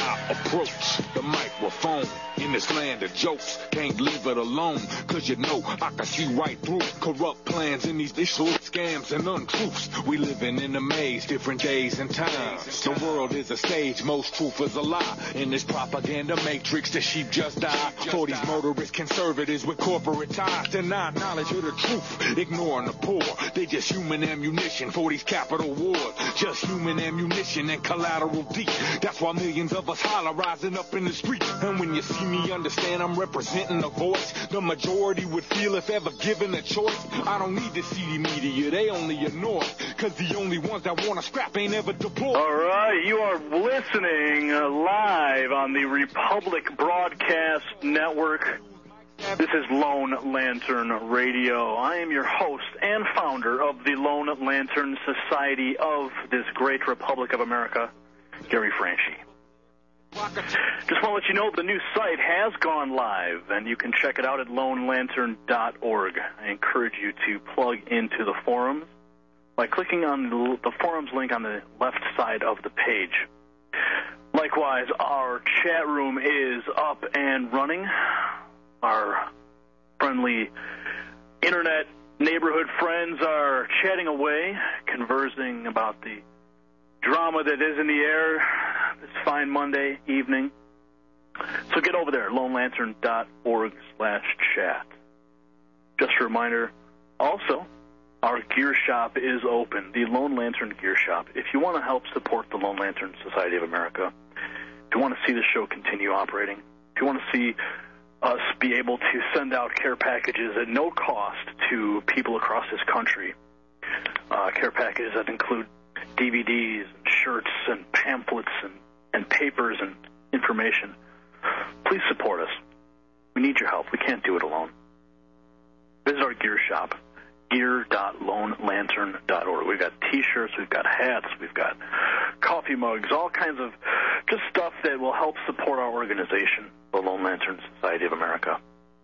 I approach the microphone in this land of jokes. Can't leave it alone, cause you know I can see right through corrupt plans in these issue scams and untruths. We living in a maze, different days and times. The world is a stage, most truth is a lie. In this propaganda matrix, the sheep just die. For these motorists, conservatives with corporate ties, deny knowledge of the truth, ignoring the poor. They just human ammunition for these capital wars. Just human ammunition and collateral deep. That's why millions of us holler rising up in the street. And when you see me, understand I'm representing a voice the majority would feel if ever given a choice. I don't need the CD media, they only ignore it, cause the only ones that want to scrap ain't ever deployed. All right, you are listening live on the Republic Broadcast Network. This is Lone Lantern Radio. I am your host and founder of the Lone Lantern Society of this great Republic of America, Gary Franchi. Just want to let you know the new site has gone live, and you can check it out at lonelantern.org. I encourage you to plug into the forums by clicking on the forums link on the left side of the page. Likewise, our chat room is up and running. Our friendly internet neighborhood friends are chatting away, conversing about the drama that is in the air this fine Monday evening. So get over there, lonelantern.org/chat. Just a reminder, also, our gear shop is open, the Lone Lantern Gear Shop. If you want to help support the Lone Lantern Society of America, if you want to see the show continue operating, if you want to see us be able to send out care packages at no cost to people across this country, care packages that include DVDs, and shirts, and pamphlets, and papers, and information, please support us. We need your help. We can't do it alone. Visit our gear shop, gear.lonelantern.org. We've got T-shirts, we've got hats, we've got coffee mugs, all kinds of just stuff that will help support our organization, the Lone Lantern Society of America.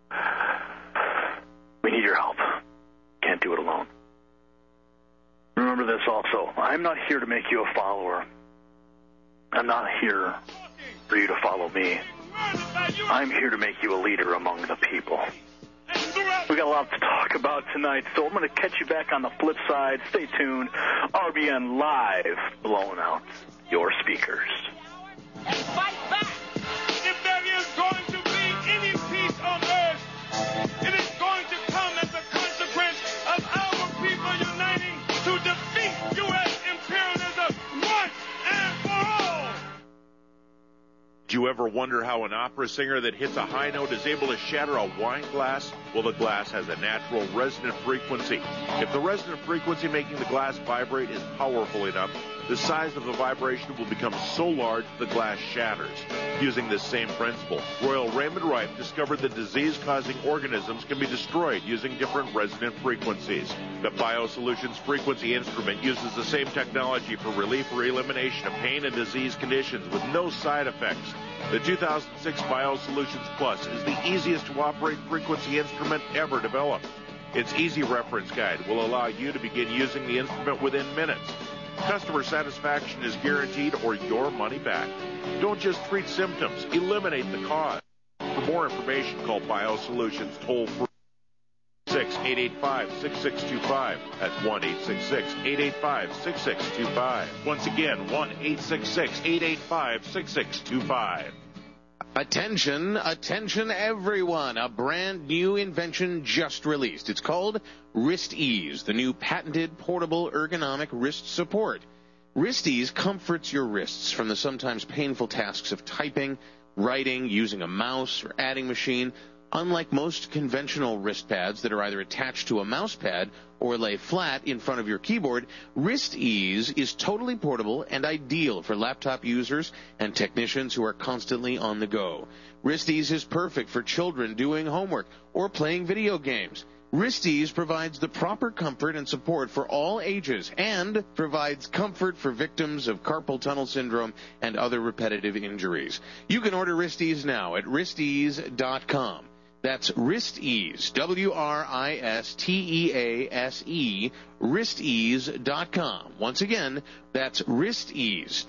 We need your help. Can't do it alone. Remember this also. I'm not here to make you a follower. I'm not here for you to follow me. I'm here to make you a leader among the people. We got a lot to talk about tonight, so I'm going to catch you back on the flip side. Stay tuned. RBN Live, blowing out your speakers. And fight back. If there is going to be any peace on earth, it is going to come as a consequence of our people uniting to defeat U.S. imperialism once and for all. Do you ever wonder how an opera singer that hits a high note is able to shatter a wine glass? Well, the glass has a natural resonant frequency. If the resonant frequency making the glass vibrate is powerful enough, the size of the vibration will become so large the glass shatters. Using this same principle, Royal Raymond Rife discovered that disease-causing organisms can be destroyed using different resonant frequencies. The BioSolutions frequency instrument uses the same technology for relief or elimination of pain and disease conditions with no side effects. The 2006 BioSolutions Plus is the easiest to operate frequency instrument ever developed. Its easy reference guide will allow you to begin using the instrument within minutes. Customer satisfaction is guaranteed or your money back. Don't just treat symptoms, eliminate the cause. For more information, call BioSolutions toll-free 885-6625. That's 1-866-885-6625. Once again, 1-866-885-6625. Attention, attention everyone. A brand new invention just released. It's called Wrist Ease, the new patented portable ergonomic wrist support. Wrist Ease comforts your wrists from the sometimes painful tasks of typing, writing, using a mouse, or adding machine. Unlike most conventional wrist pads that are either attached to a mouse pad or lay flat in front of your keyboard, Wrist Ease is totally portable and ideal for laptop users and technicians who are constantly on the go. Wrist Ease is perfect for children doing homework or playing video games. Wrist Ease provides the proper comfort and support for all ages and provides comfort for victims of carpal tunnel syndrome and other repetitive injuries. You can order Wrist Ease now at wristease.com. That's Wrist Ease, WRISTEASE, wristease.com. Once again, that's wristease,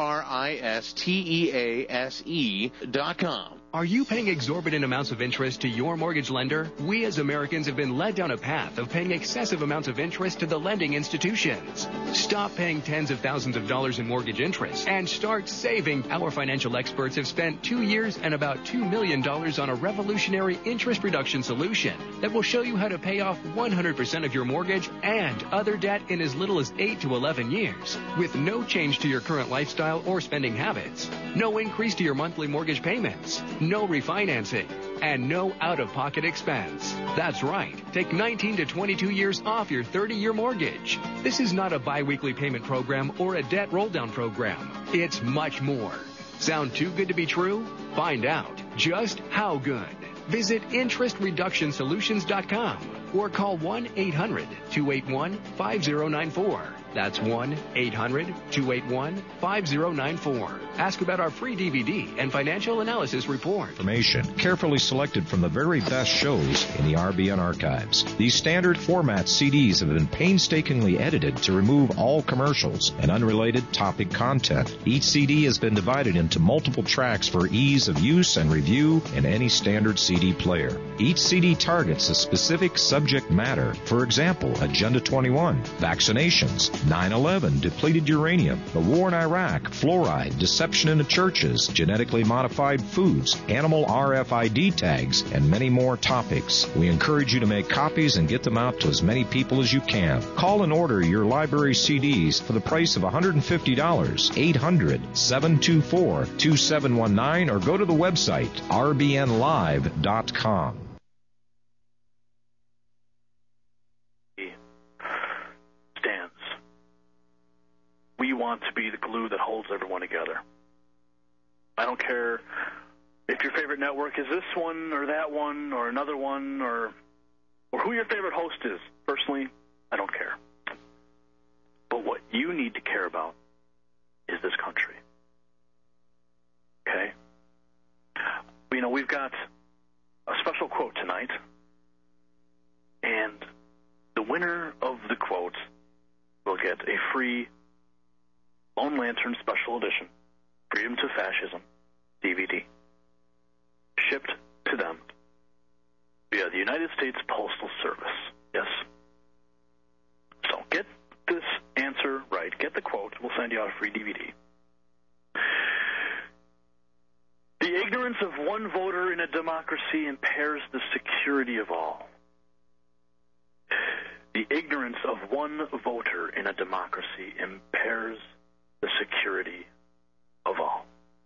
WRISTEASE.com. Are you paying exorbitant amounts of interest to your mortgage lender? We as Americans have been led down a path of paying excessive amounts of interest to the lending institutions. Stop paying tens of thousands of dollars in mortgage interest and start saving. Our financial experts have spent 2 years and about $2 million on a revolutionary interest reduction solution that will show you how to pay off 100% of your mortgage and other debt in as little as 8 to 11 years with no change to your current lifestyle or spending habits, no increase to your monthly mortgage payments, no refinancing, and no out-of-pocket expense. That's right. Take 19 to 22 years off your 30-year mortgage. This is not a biweekly payment program or a debt roll-down program. It's much more. Sound too good to be true? Find out just how good. Visit interestreductionsolutions.com or call 1-800-281-5094. That's 1-800-281-5094. Ask about our free DVD and financial analysis report. Information carefully selected from the very best shows in the RBN archives. These standard format CDs have been painstakingly edited to remove all commercials and unrelated topic content. Each CD has been divided into multiple tracks for ease of use and review in any standard CD player. Each CD targets a specific subject matter. For example, Agenda 21, vaccinations, 9/11, depleted uranium, the war in Iraq, fluoride, deception in the churches, genetically modified foods, animal RFID tags, and many more topics. We encourage you to make copies and get them out to as many people as you can. Call and order your library CDs for the price of $150, 800-724-2719, or go to the website rbnlive.com. We want to be the glue that holds everyone together. I don't care if your favorite network is this one or that one or another one or who your favorite host is. Personally, I don't care. But what you need to care about is this country. Okay? You know, we've got a special quote tonight, and the winner of the quote will get a free Lone Lantern Special Edition, Freedom to Fascism DVD, shipped to them via the United States Postal Service. Yes. So get this answer right. Get the quote. We'll send you out a free DVD. The ignorance of one voter in a democracy impairs the security of all. The ignorance of one voter in a democracy impairs the security of all.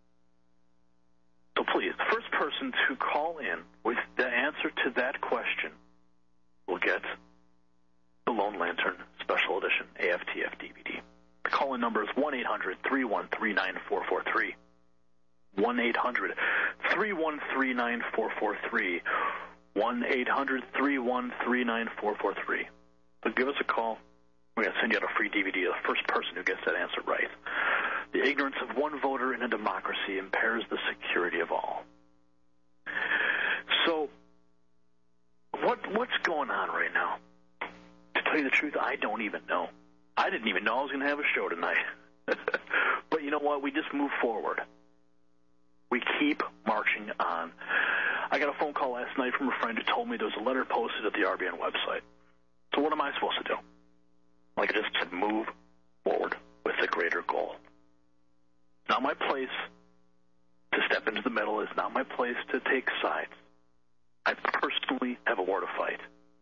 So please, the first person to call in with the answer to that question will get the Lone Lantern Special Edition AFTF DVD. The call-in number is 1-800-313-9443. 1-800-313-9443. 1-800-313-9443. So give us a call. We're going to send you out a free DVD of the first person who gets that answer right. The ignorance of one voter in a democracy impairs the security of all. So, what's going on right now? To tell you the truth, I don't even know. I didn't even know I was going to have a show tonight. But you know what? We just move forward. We keep marching on. I got a phone call last night from a friend who told me there was a letter posted at the RBN website. So what am I supposed to do? Like I just said, move forward with the greater goal. It's not my place to step into the middle. It's not my place to take sides. I personally have a war to fight.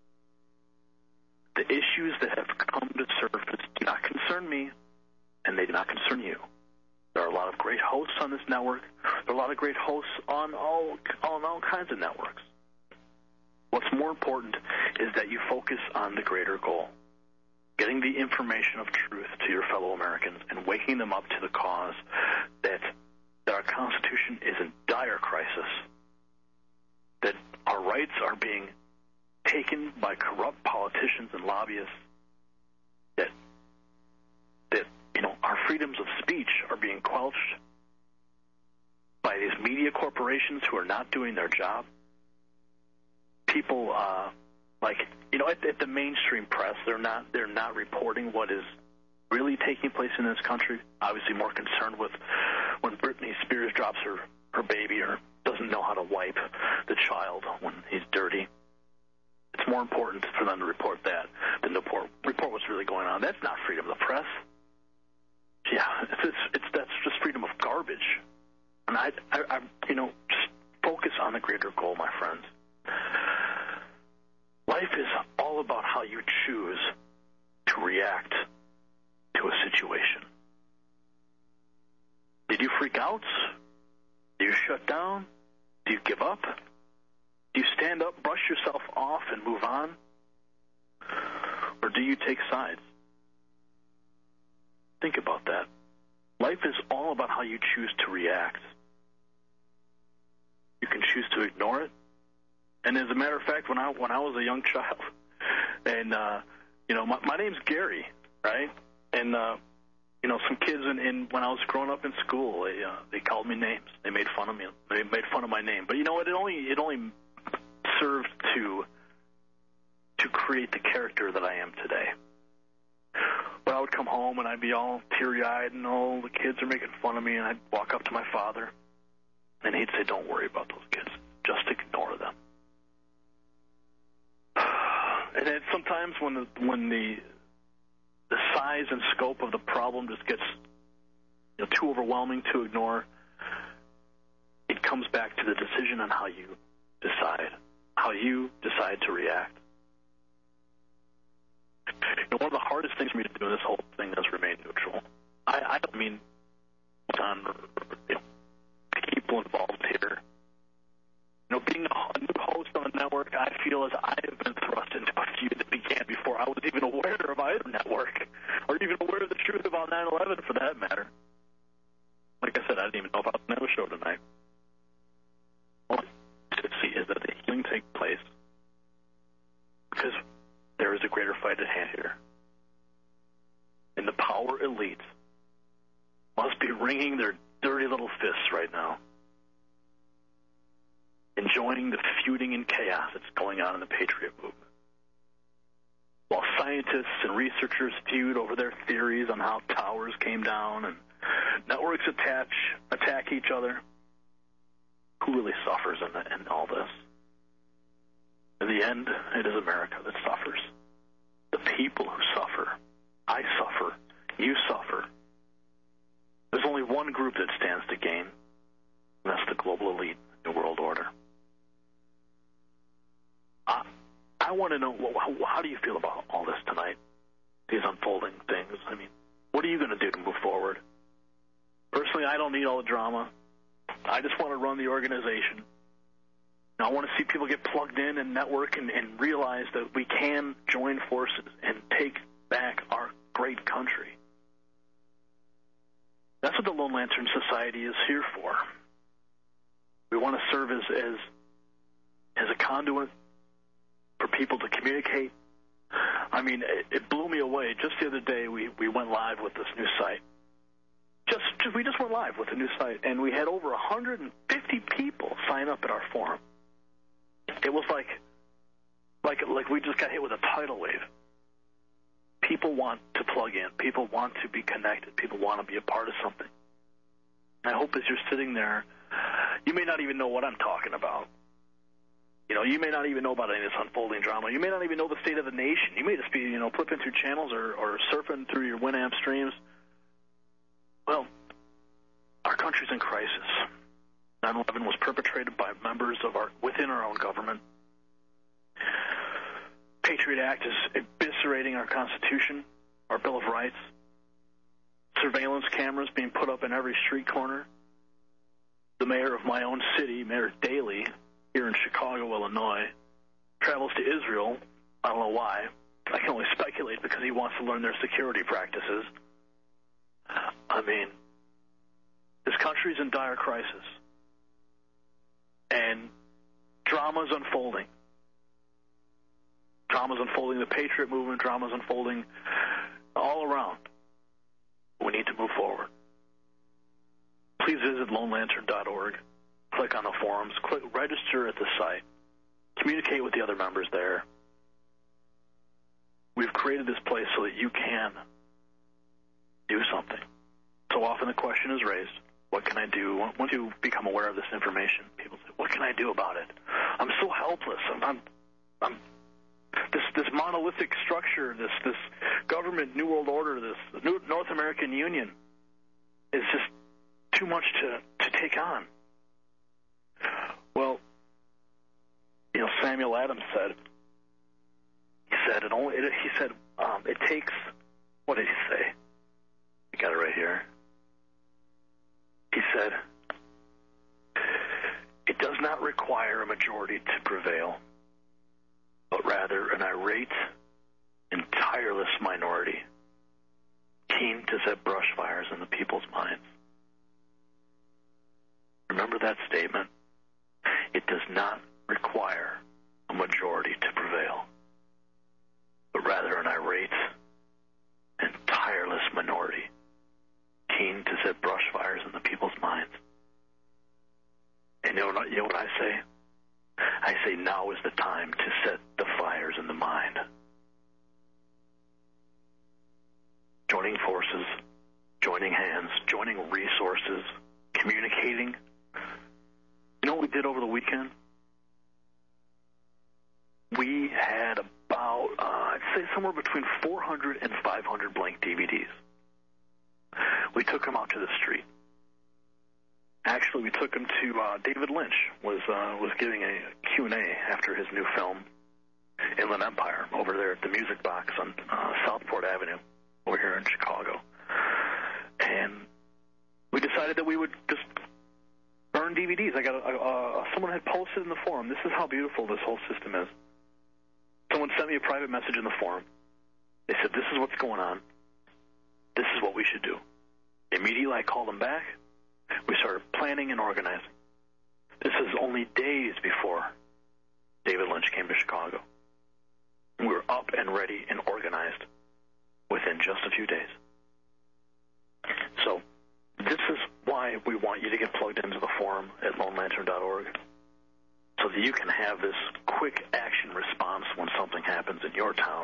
The issues that have come to surface do not concern me, and they do not concern you. There are a lot of great hosts on this network. There are a lot of great hosts on all kinds of networks. What's more important is that you focus on the greater goal. Getting the information of truth to your fellow Americans and waking them up to the cause that our Constitution is in dire crisis, that our rights are being taken by corrupt politicians and lobbyists, that our freedoms of speech are being quelched by these media corporations who are not doing their job. People Like, at the mainstream press, they're not reporting what is really taking place in this country. Obviously more concerned with when Britney Spears drops her baby or doesn't know how to wipe the child when he's dirty. It's more important for them to report that than to report what's really going on. That's not freedom of the press. Yeah, that's just freedom of garbage. And I just focus on the greater goal, my friends. Life is all about how you choose to react to a situation. Did you freak out? Do you shut down? Do you give up? Do you stand up, brush yourself off, and move on? Or do you take sides? Think about that. Life is all about how you choose to react. You can choose to ignore it. And as a matter of fact, when I was a young child, and my name's Gary, right? And some kids when I was growing up in school, they called me names. They made fun of me. They made fun of my name. But you know what? It only served to create the character that I am today. But I would come home and I'd be all teary-eyed and all the kids are making fun of me, and I'd walk up to my father and he'd say, "Don't worry about those kids. Just ignore them." And then sometimes when the size and scope of the problem just gets too overwhelming to ignore, it comes back to the decision on how you decide to react. One of the hardest things for me to do in this whole thing is remain neutral. I don't mean on people involved here. Being a new host on the network, I feel as I have been thrust into a feud that began before I was even aware of either network, or even aware of the truth about 9/11 for that matter. Like I said, I didn't even know if I was going to have a show tonight. All I see is that the healing takes place because there is a greater fight at hand here. And the power elites must be wringing their dirty little fists right now, enjoying the feuding and chaos that's going on in the Patriot movement. While scientists and researchers feud over their theories on how towers came down and networks attack each other, who really suffers in all this? In the end, it is America that suffers. The people who suffer. I suffer. You suffer. There's only one group that stands to gain, and that's the global elite, New World Order. I want to know, how do you feel about all this tonight? These unfolding things. I mean, what are you going to do to move forward? Personally, I don't need all the drama. I just want to run the organization. I want to see people get plugged in and network and realize that we can join forces and take back our great country. That's what the Lone Lantern Society is here for. We want to serve as a conduit for people to communicate. I mean, it blew me away. Just the other day, we went live with this new site. We just went live with a new site, and we had over 150 people sign up at our forum. It was like we just got hit with a tidal wave. People want to plug in. People want to be connected. People want to be a part of something. I hope as you're sitting there, you may not even know what I'm talking about. You may not even know about any of this unfolding drama. You may not even know the state of the nation. You may just be, flipping through channels or surfing through your Winamp streams. Well, our country's in crisis. 9/11 was perpetrated by members of within our own government. Patriot Act is eviscerating our Constitution, our Bill of Rights. Surveillance cameras being put up in every street corner. The mayor of my own city, Mayor Daley, here in Chicago, Illinois, travels to Israel. I don't know why. I can only speculate because he wants to learn their security practices. I mean, this country's in dire crisis. And drama's unfolding. Drama's unfolding, the Patriot movement, drama's unfolding all around. We need to move forward. Please visit lonelantern.org. Click on the forums. Register at the site. Communicate with the other members there. We've created this place so that you can do something. So often the question is raised, what can I do? Once you become aware of this information, people say, what can I do about it? I'm so helpless. I'm this monolithic structure, this government, New World Order, this North American Union is just too much to take on. Well, Samuel Adams said, it takes, what did he say? I got it right here. He said, it does not require a majority to prevail, but rather an irate and tireless minority, keen to set brush fires in the people's minds. Remember that statement? It does not require a majority to prevail, but rather an irate and tireless minority, keen to set brush fires in the people's minds. And you know what I say? I say now is the time to set the fires in the mind. Joining forces, joining hands, joining resources, communicating. You know what we did over the weekend? We had about, I'd say somewhere between 400 and 500 blank DVDs. We took them out to the street. Actually, we took them to David Lynch was giving a Q&A after his new film, Inland Empire, over there at the Music Box on Southport Avenue over here in Chicago. And we decided that we would just burn DVDs. I got someone had posted in the forum, this is how beautiful this whole system is. Someone sent me a private message in the forum. They said, this is what's going on. This is what we should do. Immediately I called them back. We started planning and organizing. This is only days before David Lynch came to Chicago. We were up and ready and organized within just a few days. So this is why we want you to get plugged into the forum at lonelantern.org, so that you can have this quick action response when something happens in your town.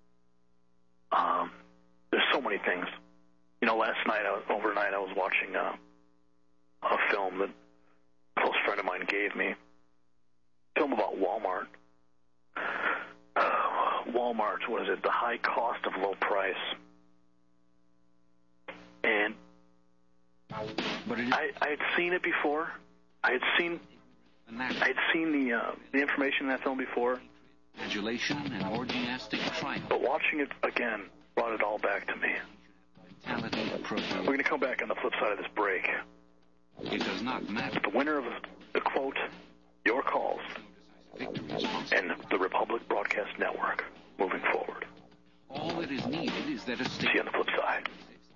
There's so many things. Last night, overnight, I was watching a film that a close friend of mine gave me. A film about Walmart. Walmart, what is it? The high cost of low price. And I had seen it before. I had seen the information in that film before. Adulation and orgiastic triumph. But watching it again brought it all back to me. We're going to come back on the flip side of this break. It does not matter. The winner of the quote, your calls, and the Republic Broadcast Network moving forward. All that is needed is that a state. See you on the flip side.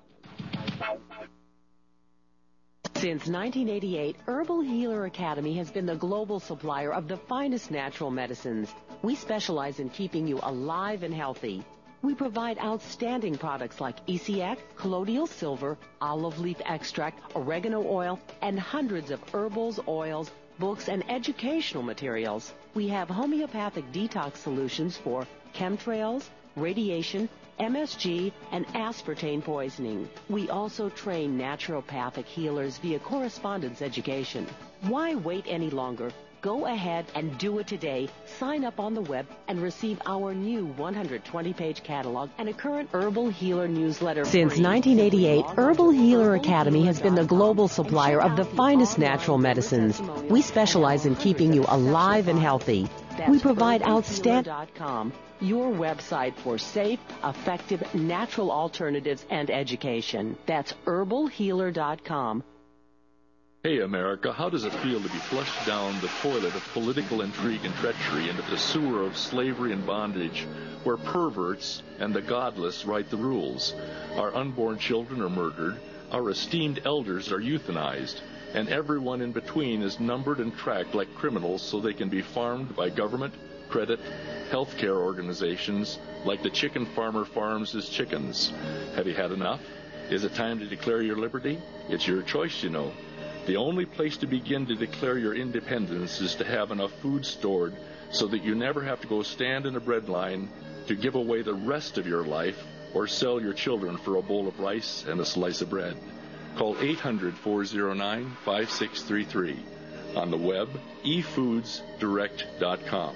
Since 1988, Herbal Healer Academy has been the global supplier of the finest natural medicines. We specialize in keeping you alive and healthy. We provide outstanding products like ECX, colloidal silver, olive leaf extract, oregano oil, and hundreds of herbals, oils, books, and educational materials. We have homeopathic detox solutions for chemtrails, radiation, MSG, and aspartame poisoning. We also train naturopathic healers via correspondence education. Why wait any longer? Go ahead and do it today. Sign up on the web and receive our new 120-page catalog and a current Herbal Healer newsletter. Since 1988, Herbal Healer Academy has been the global supplier of the finest natural medicines. We specialize in keeping you alive and healthy. We provide outstanding.com, your website for safe, effective, natural alternatives and education. That's herbalhealer.com. Hey, America, how does it feel to be flushed down the toilet of political intrigue and treachery into the sewer of slavery and bondage, where perverts and the godless write the rules? Our unborn children are murdered, our esteemed elders are euthanized, and everyone in between is numbered and tracked like criminals so they can be farmed by government, credit, healthcare organizations, like the chicken farmer farms his chickens. Have you had enough? Is it time to declare your liberty? It's your choice, you know. The only place to begin to declare your independence is to have enough food stored so that you never have to go stand in a bread line to give away the rest of your life or sell your children for a bowl of rice and a slice of bread. Call 800-409-5633. On the web, efoodsdirect.com.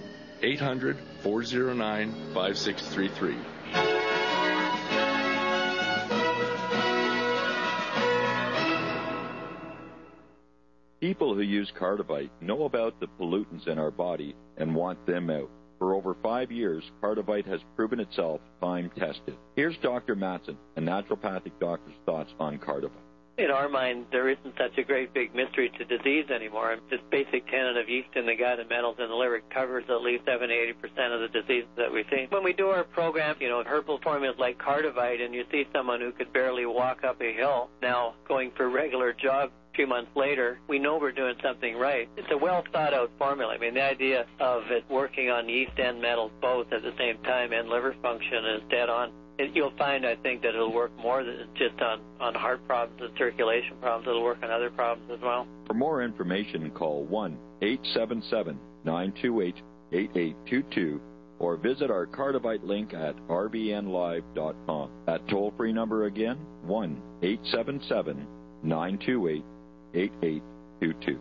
800-409-5633. People who use Cardivite know about the pollutants in our body and want them out. For over 5 years, Cardivite has proven itself time-tested. Here's Dr. Matson, a naturopathic doctor's thoughts on Cardivite. In our mind, there isn't such a great big mystery to disease anymore. This basic tenet of yeast in the gut and metals in the liver covers at least 70-80% of the diseases that we see. When we do our program, herbal formulas like Cardivite, and you see someone who could barely walk up a hill now going for a regular jog 2 months later, we know we're doing something right. It's a well-thought-out formula. I mean, the idea of it working on yeast and metals both at the same time and liver function is dead on. You'll find, I think, that it'll work more than just on heart problems and circulation problems. It'll work on other problems as well. For more information, call 1-877-928-8822 or visit our Cardivite link at rbnlive.com. That toll-free number again, 1-877-928-8822.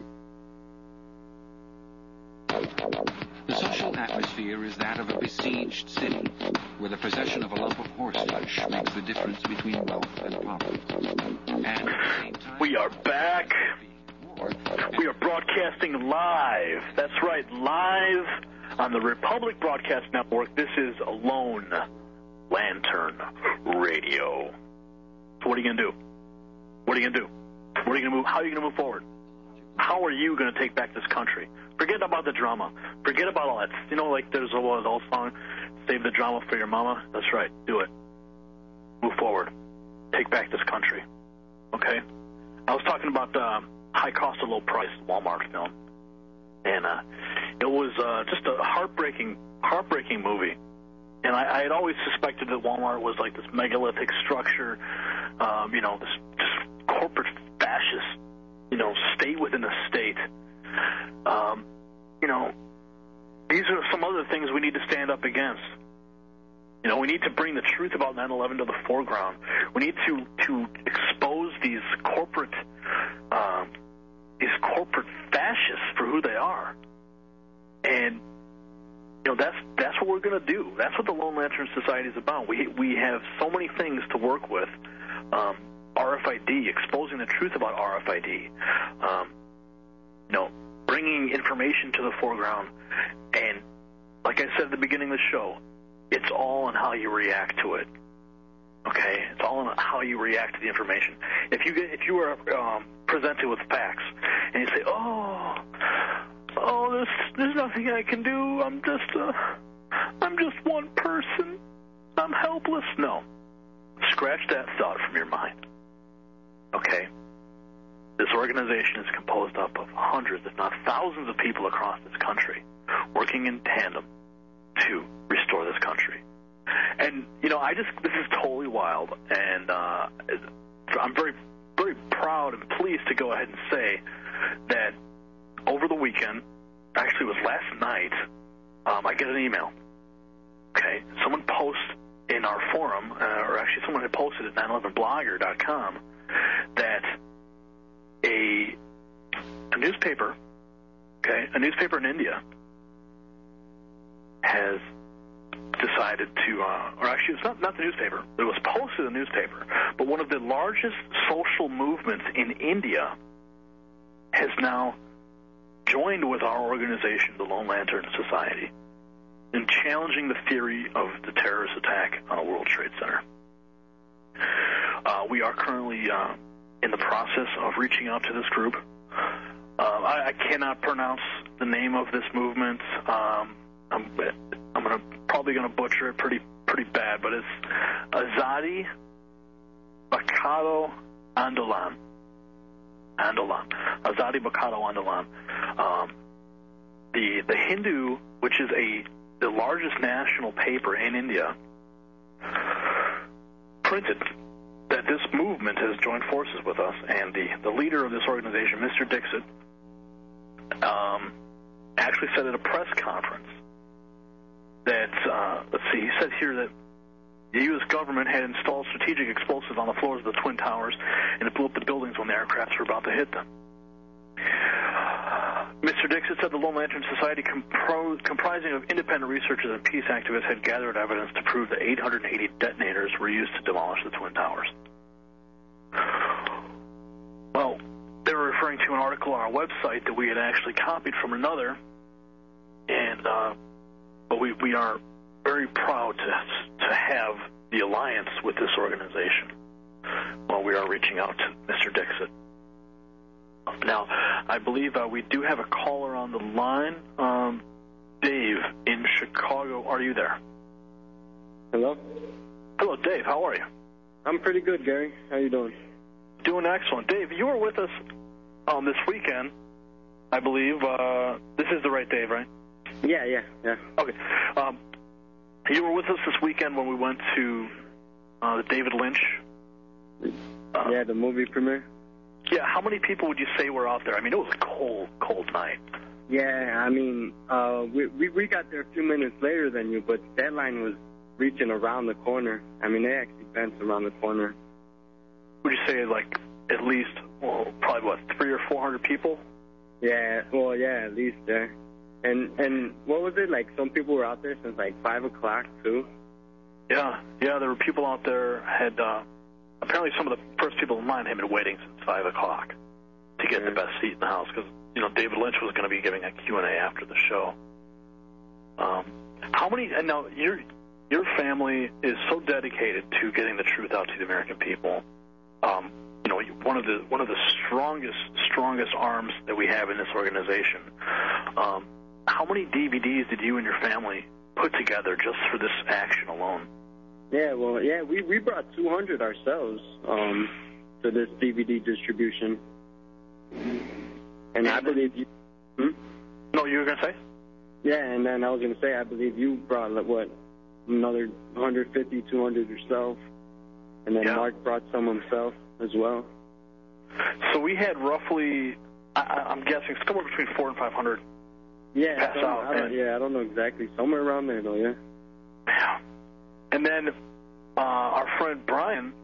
The social atmosphere is that of a besieged city, where the possession of a lump of horseradish makes the difference between wealth and poverty. And at the same time, we are back. We are broadcasting live. That's right, live on the Republic Broadcast Network. This is Lone Lantern Radio. So what are you going to do? What are you going to do? What are you going to move? How are you going to move forward? How are you going to take back this country? Forget about the drama. Forget about all that. Like there's an old song, save the drama for your mama. That's right. Do it. Move forward. Take back this country. Okay? I was talking about High Cost at Low Price, Walmart film. And it was just a heartbreaking movie. And I had always suspected that Walmart was like this megalithic structure, this just corporate fascist, state within a state. These are some other things we need to stand up against. We need to bring the truth about 9/11 to the foreground. We need to expose these corporate fascists for who they are. And that's what we're going to do. That's what the Lone Lantern Society is about. We have so many things to work with. RFID, exposing the truth about RFID. Bringing information to the foreground. And like I said at the beginning of the show, it's all on how you react to it. Okay? It's all on how you react to the information. If you are presented with facts and you say, there's nothing I can do. I'm just one person. I'm helpless. No. Scratch that thought from your mind. Okay? This organization is composed up of hundreds, if not thousands of people across this country working in tandem to restore this country. And, this is totally wild, and I'm very, very proud and pleased to go ahead and say that over the weekend, actually it was last night, I get an email. Okay? Someone posts in our forum, or actually someone had posted at 911blogger.com that a newspaper, a newspaper in India has decided to, or actually it's not the newspaper, it was posted in the newspaper, but one of the largest social movements in India has now joined with our organization, the Lone Lantern Society, in challenging the theory of the terrorist attack on the World Trade Center. We are currently in the process of reaching out to this group. I cannot pronounce the name of this movement. I'm probably going to butcher it pretty bad, but it's Azadi Bachao Andolan. Azadi Bachao Andolan. The Hindu, which is the largest national paper in India, printed that this movement has joined forces with us, and the leader of this organization, Mr. Dixit, actually said at a press conference that, let's see, he said here that the U.S. government had installed strategic explosives on the floors of the Twin Towers, and it blew up the buildings when the aircrafts were about to hit them. Mr. Dixit said the Lone Lantern Society, comprising of independent researchers and peace activists, had gathered evidence to prove that 880 detonators were used to demolish the Twin Towers. Well, they were referring to an article on our website that we had actually copied from another, and but we are very proud to have the alliance with this organization while we are reaching out to Mr. Dixit. Now, I believe we do have a caller on the line. Dave in Chicago, are you there? Hello? Hello, Dave. How are you? I'm pretty good, Gary. How you doing? Doing excellent. Dave, you were with us this weekend, I believe. This is the right Dave, right? Yeah. Okay. You were with us this weekend when we went to the David Lynch. Yeah, the movie premiere. Yeah, how many people would you say were out there? I mean, it was a cold night. Yeah, I mean, we got there a few minutes later than you, but that line was reaching around the corner. I mean, they actually bent around the corner. Would you say, like, at least, probably, 300 or 400 people? Yeah, at least, yeah. And what was it, like, some people were out there since, like, 5 o'clock, too? Yeah, there were people out there had... apparently some of the first people in line had been waiting since 5 o'clock to get the best seat in the house because, David Lynch was going to be giving a Q&A after the show. How many, and now your family is so dedicated to getting the truth out to the American people. One of the strongest arms that we have in this organization. How many DVDs did you and your family put together just for this action alone? Yeah, we brought 200 ourselves to this DVD distribution. And I believe you... No, you were going to say? Yeah, and then I was going to say, I believe you brought, another 150, 200 yourself. And then Mark brought some himself as well. So we had roughly, I'm guessing, somewhere between 400 and 500 pass out. I don't know exactly. Somewhere around there, though, yeah. Yeah. And then our friend Brian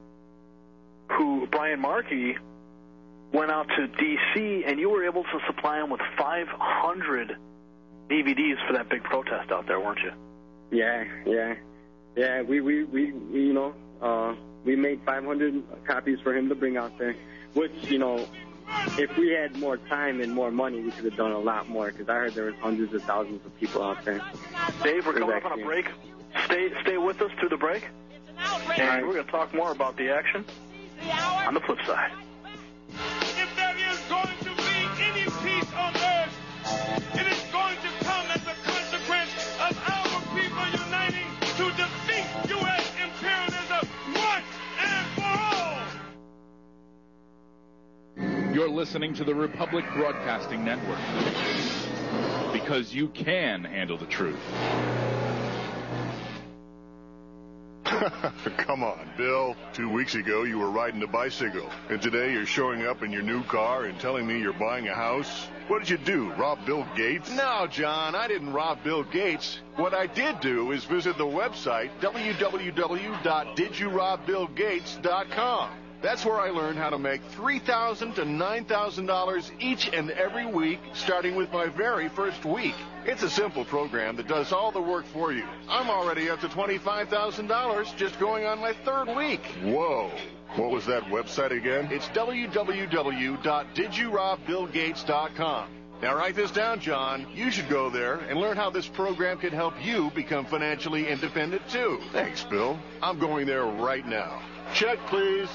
Markey, went out to D.C., and you were able to supply him with 500 DVDs for that big protest out there, weren't you? Yeah. We made 500 copies for him to bring out there, which, if we had more time and more money, we could have done a lot more, because I heard there was hundreds of thousands of people out there. Dave, we're coming up on a break. Stay with us through the break, and we're going to talk more about the action on the flip side. If there is going to be any peace on earth, it is going to come as a consequence of our people uniting to defeat U.S. imperialism once and for all. You're listening to the Republic Broadcasting Network, because you can handle the truth. Come on, Bill. 2 weeks ago, you were riding a bicycle. And today, you're showing up in your new car and telling me you're buying a house? What did you do, rob Bill Gates? No, John, I didn't rob Bill Gates. What I did do is visit the website, www.didyourobBillGates.com. That's where I learned how to make $3,000 to $9,000 each and every week, starting with my very first week. It's a simple program that does all the work for you. I'm already up to $25,000 just going on my third week. Whoa. What was that website again? It's www.didyourobBillGates.com. Now write this down, John. You should go there and learn how this program can help you become financially independent, too. Thanks, Bill. I'm going there right now. Check, please.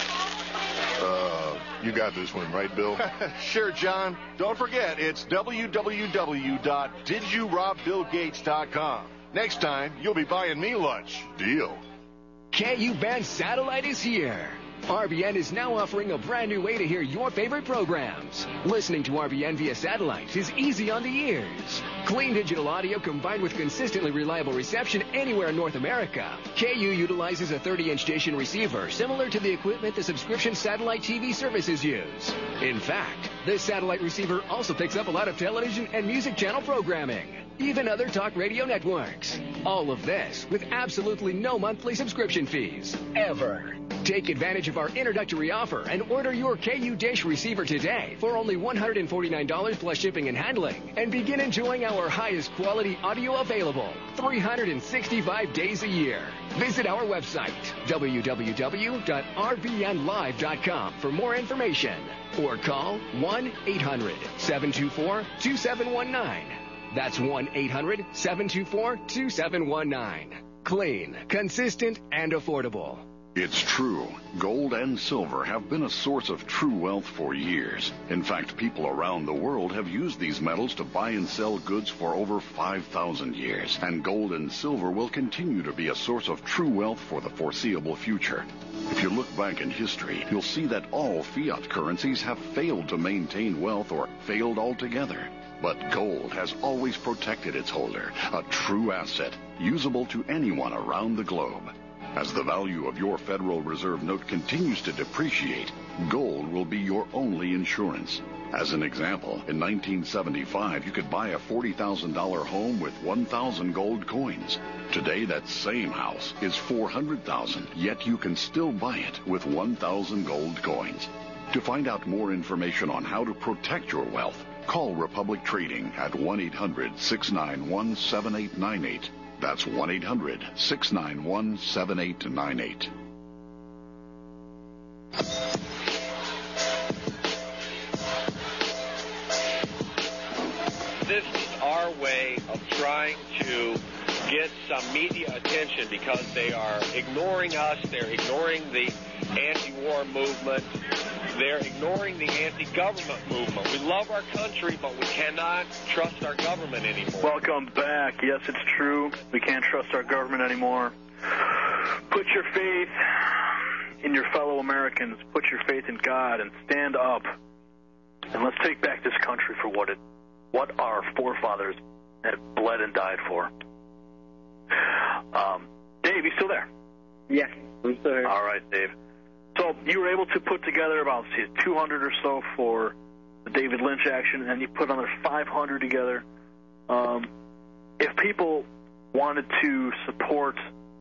You got this one, right, Bill? Sure, John. Don't forget, it's www.didyourobBillGates.com. Next time, you'll be buying me lunch. Deal. KU Band Satellite is here. RBN is now offering a brand new way to hear your favorite programs. Listening to RBN via satellite is easy on the ears. Clean digital audio combined with consistently reliable reception anywhere in North America. KU utilizes a 30-inch station receiver similar to the equipment the subscription satellite TV services use. In fact, this satellite receiver also picks up a lot of television and music channel programming. even other talk radio networks. All of this with absolutely no monthly subscription fees, ever. Take advantage of our introductory offer and order your KU Dish receiver today for only $149 plus shipping and handling, and begin enjoying our highest quality audio available 365 days a year. Visit our website, www.rbnlive.com, for more information, or call 1-800-724-2719. That's 1-800-724-2719. Clean, consistent, and affordable. It's true. Gold and silver have been a source of true wealth for years. In fact, people around the world have used these metals to buy and sell goods for over 5,000 years. And gold and silver will continue to be a source of true wealth for the foreseeable future. If you look back in history, you'll see that all fiat currencies have failed to maintain wealth or failed altogether. But gold has always protected its holder, a true asset, usable to anyone around the globe. As the value of your Federal Reserve note continues to depreciate, gold will be your only insurance. As an example, in 1975, you could buy a $40,000 home with 1,000 gold coins. Today, that same house is $400,000, yet you can still buy it with 1,000 gold coins. To find out more information on how to protect your wealth, call Republic Trading at 1-800-691-7898. That's 1-800-691-7898. This is our way of trying to get some media attention because they are ignoring us. They're ignoring the anti-war movement. They're ignoring the anti-government movement. We love our country, but we cannot trust our government anymore. Welcome back. Yes, it's true. We can't trust our government anymore. Put your faith in your fellow Americans. Put your faith in God and stand up. And let's take back this country for what our forefathers have bled and died for. Dave, you still there? Yeah, I'm still here. All right, Dave. So you were able to put together about 200 or so for the David Lynch action, and you put another 500 together. If people wanted to support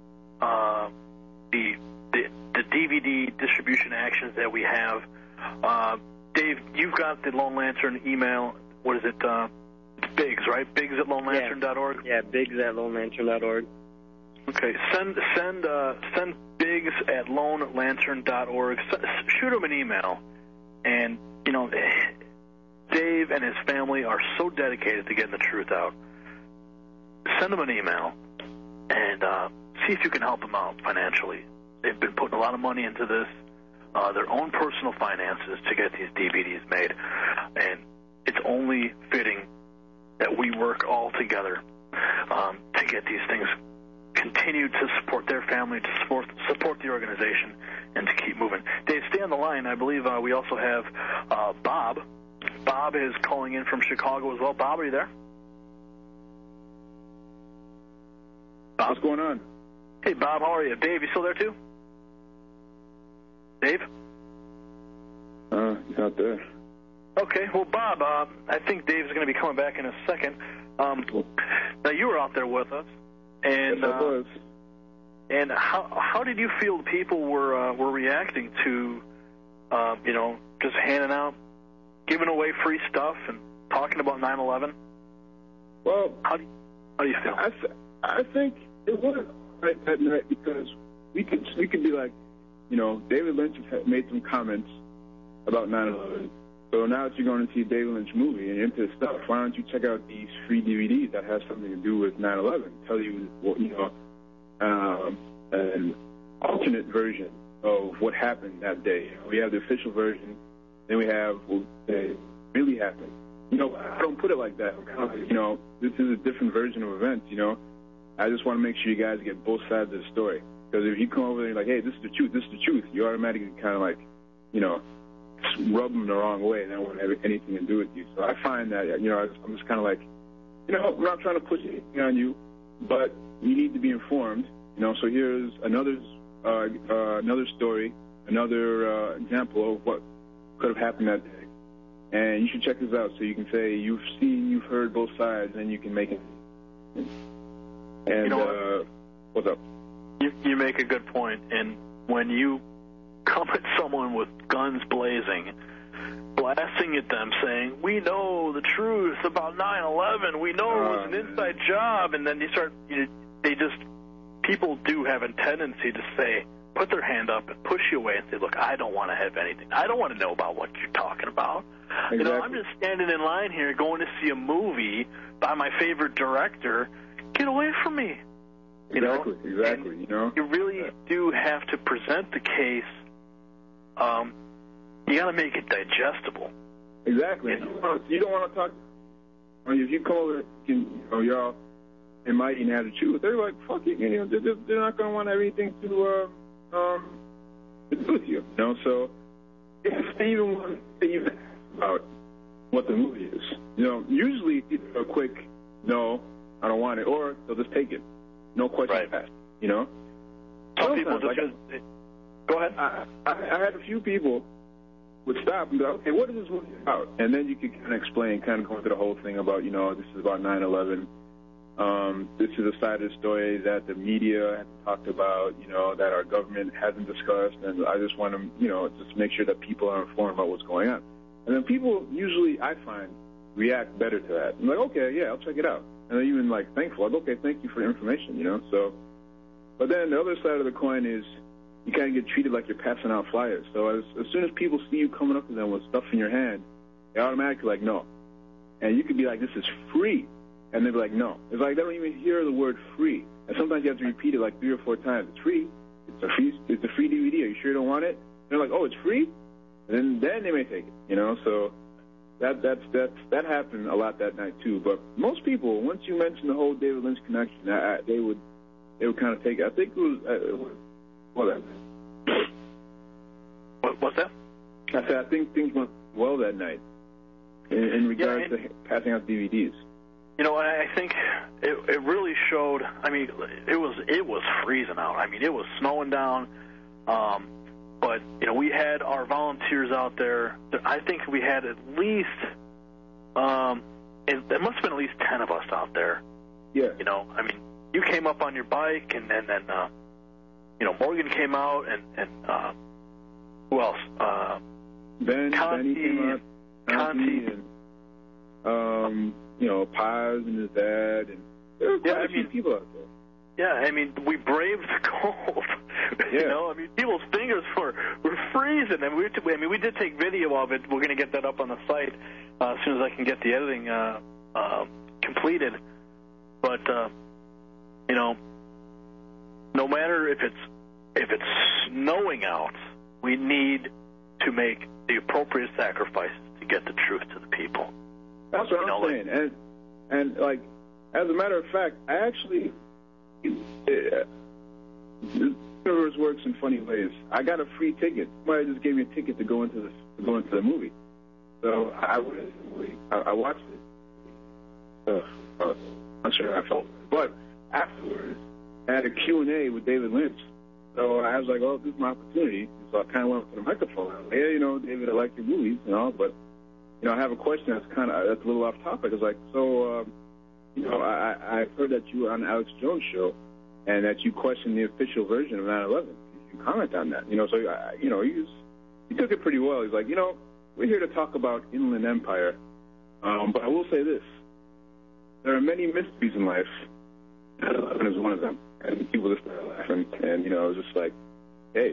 the DVD distribution actions that we have, Dave, you've got the Lone Lantern email. What is it? It's Biggs, right? Biggs at lonelantern.org? Yeah, Biggs at lonelantern.org. Okay, send Biggs at lonelantern.org. Shoot him an email. And, you know, Dave and his family are so dedicated to getting the truth out. Send them an email and see if you can help them out financially. They've been putting a lot of money into this, their own personal finances, to get these DVDs made. And it's only fitting that we work all together to get these things continued, to support their family, to support the organization, and to keep moving. Dave, stay on the line. I believe we also have Bob. Bob is calling in from Chicago as well. Bob, are you there? Bob? What's going on? Hey, Bob, how are you? Dave, you still there too? Dave? He's not there. Okay, well, Bob, I think Dave's going to be coming back in a second. Now, you were out there with us, and yes, I was. And how did you feel people were reacting to, just handing out, giving away free stuff and talking about 9/11? Well, how do you feel? I think it was right that night because we could be like, David Lynch has made some comments about 9/11. So now that you're going to see a David Lynch movie and you're into this stuff, why don't you check out these free DVDs that have something to do with 9/11? Tell you an alternate version of what happened that day. We have the official version, then we have what really happened. I don't put it like that. I'm kind of like, this is a different version of events. I just want to make sure you guys get both sides of the story. Because if you come over there and you're like, hey, this is the truth, you automatically kind of like, rub them the wrong way, and I won't have anything to do with you. So I find that, I'm just kind of like, I'm not trying to push anything on you, but you need to be informed. So here's another story, another example of what could have happened that day. And you should check this out so you can say you've heard both sides, and you can make And what's up? You make a good point, and when you come at someone with guns blazing, blasting at them, saying, we know the truth about 9/11, we know it was an inside job, and then people do have a tendency to say, put their hand up and push you away and say, look, I don't want to have anything. I don't want to know about what you're talking about. Exactly. You know, I'm just standing in line here going to see a movie by my favorite director. Get away from me. Exactly. You know, you really do have to present the case. You got to make it digestible. Exactly. You don't want to talk. I mean, if you come over, y'all in mighty and have the truth, they're like, fuck it. You know, they're not going to want to have anything to do with you. You know, so if they even want to even about what the movie is, you know, usually a quick no, I don't want it, or they'll just take it. No question asked, you know? Some people just... Go ahead. I had a few people would stop and go, okay, what is this movie about? And then you could kind of explain, kind of go into the whole thing about, you know, this is about 9/11. This is a side of the story that the media hasn't talked about, you know, that our government hasn't discussed, and I just want to, you know, just make sure that people are informed about what's going on. And then people usually, I find, react better to that. I'm like, okay, yeah, I'll check it out. And they're even, like, thankful. Like, okay, thank you for the information, you know? So, but then the other side of the coin is you kind of get treated like you're passing out flyers. So as soon as people see you coming up to them with stuff in your hand, they automatically like, no. And you could be like, this is free. And they'll be like, no. It's like they don't even hear the word free. And sometimes you have to repeat it like 3 or 4 times. It's free. It's a free DVD. Are you sure you don't want it? And they're like, oh, it's free? And then they may take it, you know? So that happened a lot that night too. But most people, once you mention the whole David Lynch connection, they would kind of take it. I think it was what's that? I said I think things went well that night in regards to passing out DVDs. You know, I think it really showed. I mean, it was freezing out. I mean, it was snowing down. But, you know, we had our volunteers out there. I think we had at least, there must have been at least 10 of us out there. Yeah. You know, I mean, you came up on your bike, and then, you know, Morgan came out, and who else? Benny came out. Conti. And, you know, Paz and his dad. And there were quite a few people out there. Yeah, I mean, we braved the cold. You know, I mean, people's fingers were freezing, and we did take video of it. We're going to get that up on the site as soon as I can get the editing completed. But you know, no matter if it's snowing out, we need to make the appropriate sacrifices to get the truth to the people. That's what I'm saying, and like, as a matter of fact, I actually. The universe works in funny ways. I got a free ticket. Somebody just gave me a ticket to go into the movie. So I watched it. I'm not sure how I felt, but afterwards I had a Q&A with David Lynch. So I was like, "Oh, this is my opportunity." So I kind of went up to the microphone. I was like, "Hey, you know, David, I like your movies, you know, but you know, I have a question that's a little off topic." I was like, "So." You know, I heard that you were on Alex Jones' show and that you questioned the official version of 9/11. You can comment on that. You know, so, you know, he took it pretty well. He's like, you know, we're here to talk about Inland Empire, but I will say this. There are many mysteries in life. 9/11 is one of them. And people just started laughing. And, you know, it was just like, hey.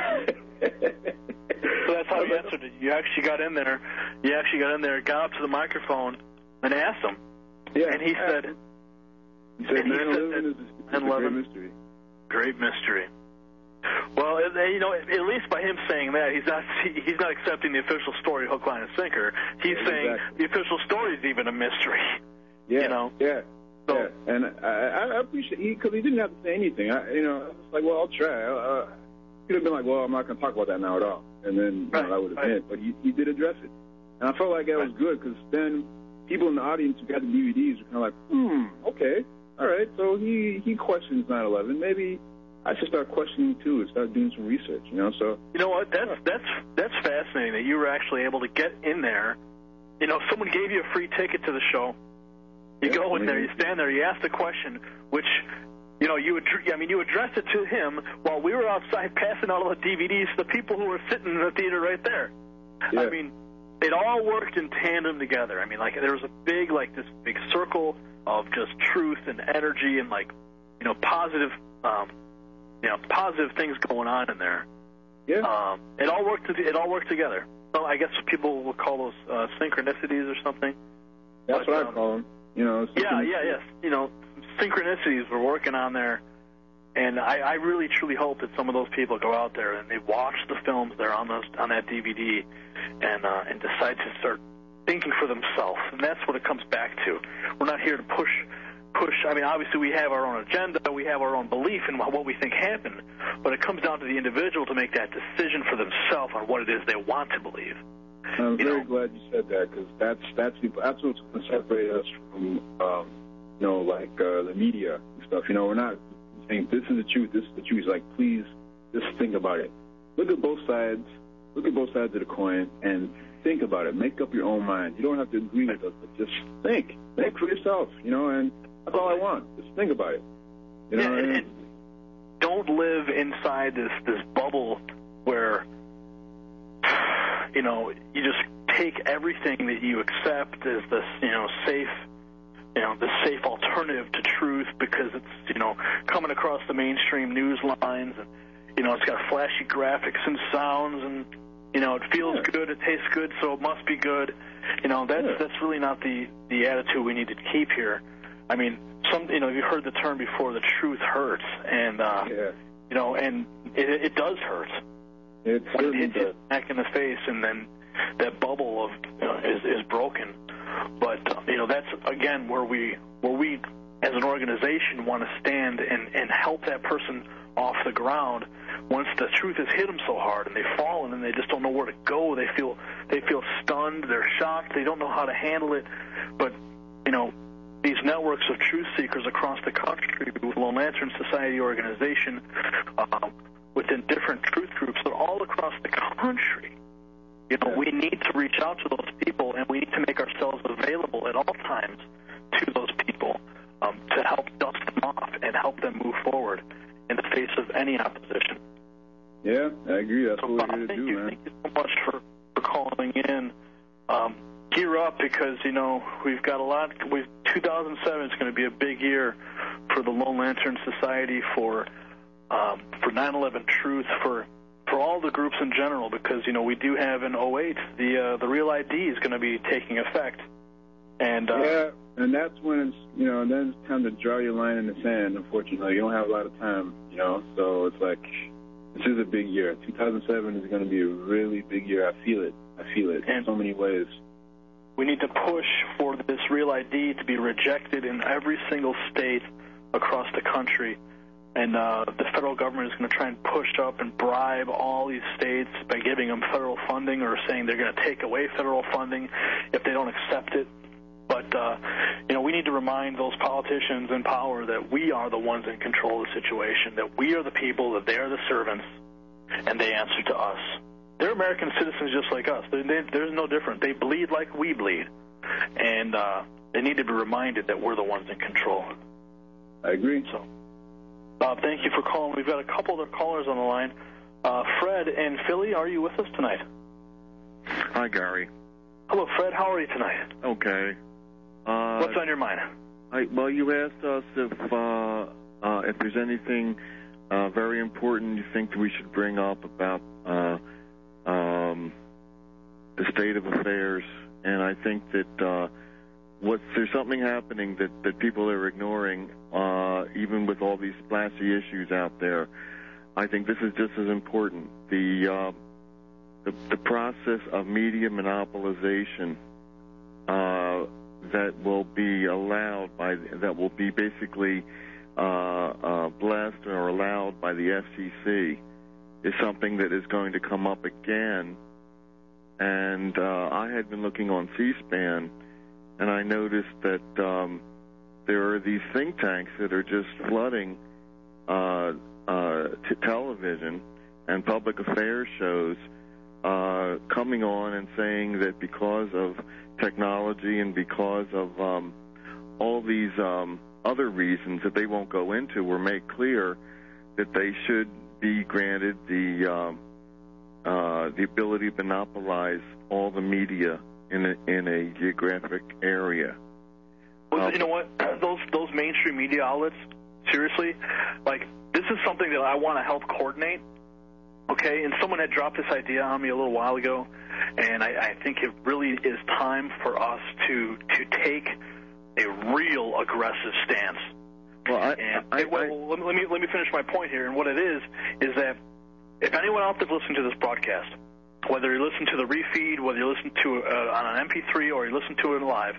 So that's how you answered it. You actually got in there, got up to the microphone and asked him. Yeah, and he said 9/11 is a great mystery. Great mystery. Well, you know, at least by him saying that, he's not accepting the official story hook, line, and sinker. He's saying the official story is even a mystery. Yeah, you know. Yeah. So, yeah. And I appreciate because he didn't have to say anything. You know, I was like, well, I'll try. He could have been like, well, I'm not going to talk about that now at all, and then you know, that would have been it. But he did address it, and I felt like that was good because then. People in the audience who got the DVDs were kind of like, okay, all right. So he questions 9/11. Maybe I should start questioning too and start doing some research. You know, so you know what? That's fascinating that you were actually able to get in there. You know, someone gave you a free ticket to the show. You go in there, you stand there, you ask the question, which, you know, you addressed it to him while we were outside passing out all the DVDs to the people who were sitting in the theater right there. Yeah. I mean, it all worked in tandem together. I mean, like, there was this big circle of just truth and energy and, like, you know, positive things going on in there. Yeah. It all worked together. So I guess people would call those synchronicities or something. That's what I call them. You know. Yes. You know, synchronicities we're working on there, and I really truly hope that some of those people go out there and they watch the films that are on that DVD and decide to start thinking for themselves. And that's what it comes back to. We're not here to push. I mean, obviously we have our own agenda, we have our own belief in what we think happened, but it comes down to the individual to make that decision for themselves on what it is they want to believe. I'm very glad you said that, because that's what's going to separate us from, the media and stuff. You know, we're not saying this is the truth, this is the truth. It's like, please, just think about it. Look at both sides of the coin and think about it. Make up your own mind. You don't have to agree with us, but just think. Think for yourself, you know, and that's all I want. Just think about it. You know, and don't live inside this bubble where, you know, you just take everything that you accept as this, the safe alternative to truth because it's, coming across the mainstream news lines and, it's got flashy graphics and sounds and, it feels good, it tastes good, so it must be good. That's really not the attitude we need to keep here. I mean, you heard the term before, the truth hurts, and, and it does hurt. It when it hits you back in the face, and then that bubble is broken. But that's again where we as an organization want to stand and help that person off the ground once the truth has hit them so hard and they've fallen and they just don't know where to go. They feel stunned. They're shocked. They don't know how to handle it. But these networks of truth seekers across the country, with Lone Lantern Society organization, within different truth groups, they're all across the country. We need to reach out to those people, and we need to make ourselves available at all times to those people to help dust them off and help them move forward in the face of any opposition. Yeah, I agree. That's what we're here to do, man. Thank you so much for calling in. Gear up, because, we've got a lot. 2007 is going to be a big year for the Lone Lantern Society, for 9/11 Truth, for all the groups in general, because, we do have in 08, the Real ID is going to be taking effect. And and that's when it's, then it's time to draw your line in the sand, unfortunately. You don't have a lot of time, so it's like, this is a big year. 2007 is going to be a really big year. I feel it in so many ways. We need to push for this Real ID to be rejected in every single state across the country. And the federal government is going to try and push up and bribe all these states by giving them federal funding or saying they're going to take away federal funding if they don't accept it. But, we need to remind those politicians in power that we are the ones in control of the situation, that we are the people, that they are the servants, and they answer to us. They're American citizens just like us. There's no different. They bleed like we bleed. And they need to be reminded that we're the ones in control. I agree. So, Bob, thank you for calling. We've got a couple other callers on the line. Fred in Philly, are you with us tonight? Hi, Gary. Hello, Fred. How are you tonight? Okay. What's on your mind? Well, you asked us if there's anything very important you think that we should bring up about the state of affairs, and I think that there's something happening that people are ignoring, even with all these splashy issues out there. I think this is just as important. The process of media monopolization that will be allowed that will be basically blessed or allowed by the FCC is something that is going to come up again. And I had been looking on C-SPAN, and I noticed that there are these think tanks that are just flooding television and public affairs shows, coming on and saying that because of technology and because of all these other reasons that they won't go into were made clear that they should be granted the ability to monopolize all the media in a geographic area. Well, you know what? Those mainstream media outlets, seriously, like, this is something that I want to help coordinate, okay? And someone had dropped this idea on me a little while ago, and I think it really is time for us to take a real aggressive stance. Well, let me finish my point here. And what it is that if anyone out there listening to this broadcast, whether you listen to the refeed, whether you listen to it on an MP3 or you listen to it live,